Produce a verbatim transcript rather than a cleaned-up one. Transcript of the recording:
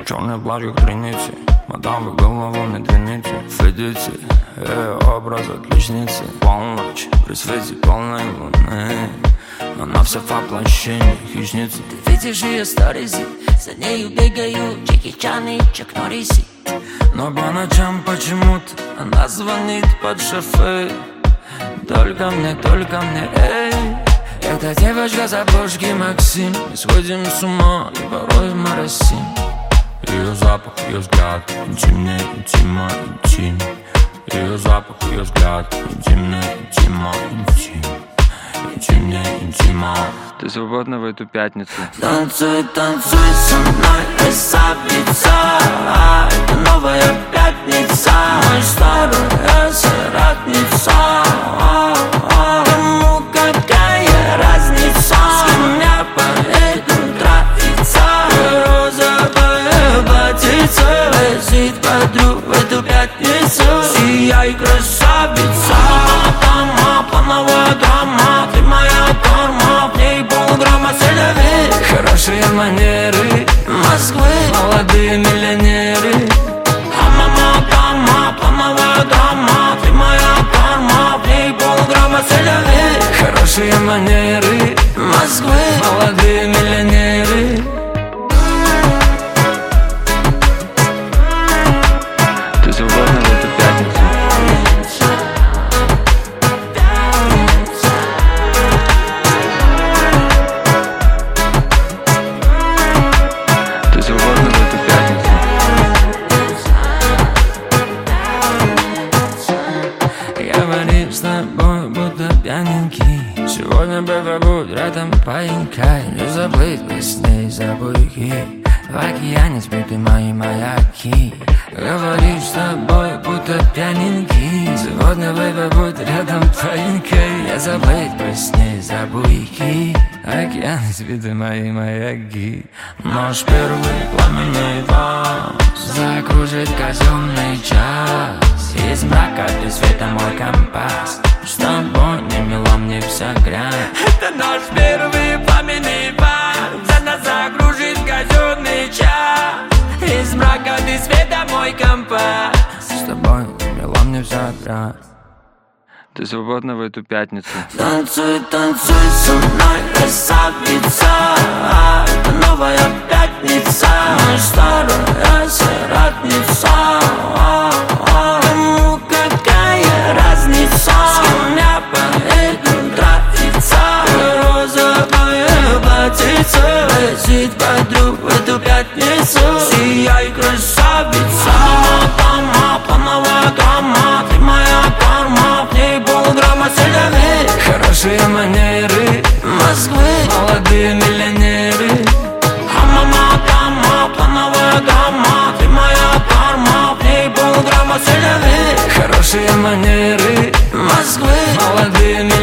черный плащ как реницы, мадам в голову не двините. Федите, э, образ отличницы. Полночь при свете полной луны, она вся в воплощении хищницы. Ты видишь ее сторисы, за нею бегают Джеки Чан и Чак Норрисы. Но по ночам почему-то она звонит под шофе. Только мне, только мне, эй. Эта девочка с обложки Максим. Мы сходим с ума и порой моросим. Ее запах, ее взгляд, интимнее, интима, интим. Ее запах, ее взгляд, интимнее, интима, интим. Интимнее, интима. Ты свободна в эту пятницу? Танцуй, танцуй со мной, красавица. Это новая пятница, мой старая соратница. Кому какая разница, с кем я поеду тратиться. Розовая платьице возит подруг в эту пятницу. Сияй, красавица. Дома, плановая драма, ты моя торма, в ней полграмма селяви. Хорошие манеры Москвы, молодые миллионеры. а мама дома, плановая драма, ты моя торма, в ней полграмма селяви. Хорошие манеры Москвы, молодые миллионеры. Ты свободна в эту пятницу? Ты свободна в эту пятницу? Говори с тобой, будто пьяненький. Сегодня бы будь рядом паинькой. Не заплыть бы с ней за буйки. В океане сбиты мои маяки. Говоришь с тобой, будто пьяненький. Сегодня бы будь рядом паинькой. Не заплыть бы с ней за буйки. В океане сбиты мои маяки. Наш первый пламенный вас закружит казенный час. Из мрака без света мой компас. С тобой не мила мне вся грязь. это наш первый пламенный вальс. За нас закружит казенный час. Из мрака без света мой компас. С тобой не мила мне вся грязь. Ты свободна в эту пятницу? Танцуй, танцуй со мной, красавица. Это новая пятница, моя старая соратница. Кому какая разница, с кем я поеду тратиться. Розовая платьице возит подруг в эту пятницу. Сияй, красавица. Дома, плановая драма, ты моя торма, в ней полграмма селяви. Хорошие манеры Москвы, молодые миллионеры. а мама дома, плановая драма, ты моя торма, в ней полграмма селяви. Хорошие манеры Москвы, молодые миллионеры.